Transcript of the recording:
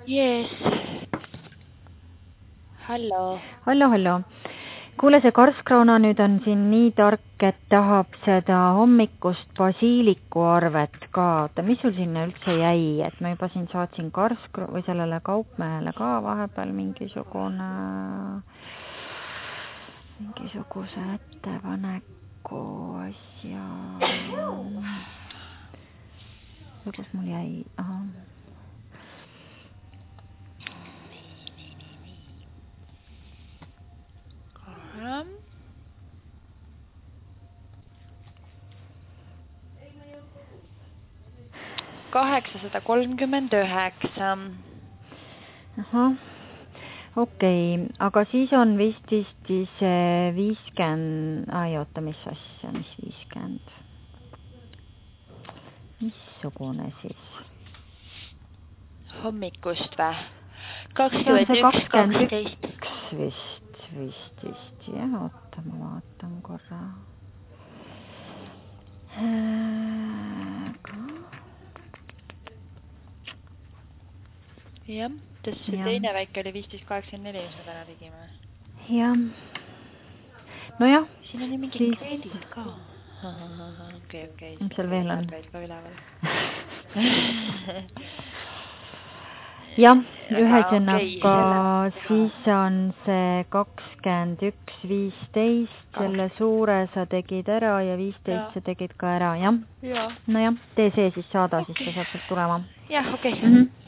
Yes. Hallo. Hallo. Kuule, see karskroona nüüd on siin nii tark, et tahab seda hommikust basiiliku arvet ka. Oota, mis sul sinna üldse jäi? Et ma juba siin saatsin või sellele kaupmehele ka vahepeal mingisuguse ettepaneku asja. Kus mul jäi? Aha. Korra. $839. Ahah, okei, aga siis on vist see 50, oota, mis asja, mis 50? Missugune siis? Hommikust või? 21.12. Vist, jah, oota, ma vaatan korra. Jah, see teine väike oli 15.84, mis me täna tegime. Jah. No jah. Siin on ju mingi kredit ka. Okei. Mis seal veel on? Ka üleval. Jah, ühesõnaga siis on see 21.15, selle suure sa tegid ära ja 15 sa tegid ka ära, jah? Ja. No jah, tee see siis saada, siis ta saab sealt tulema. Jah, okei.